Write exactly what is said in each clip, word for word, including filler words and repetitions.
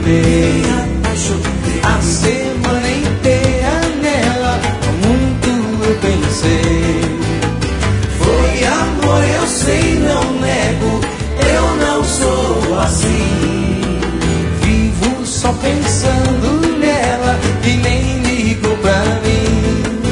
apaixonei. A semana inteira nela, muito eu pensei. Foi amor, eu sei, não nego, eu não sou assim. Vivo só pensando nela e nem ligo pra mim.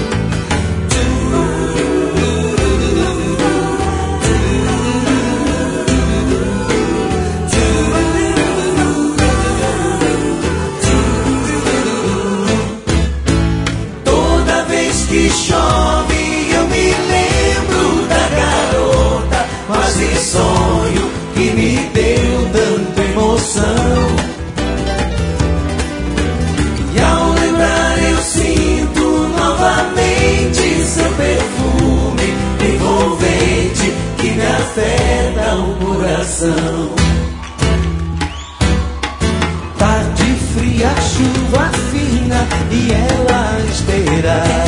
Toda vez que chove eu me lembro da garota, quase sonho, que me deu tanta emoção. E ao lembrar eu sinto novamente seu perfume envolvente que me afeta o coração. Tarde fria, chuva fina e ela espera.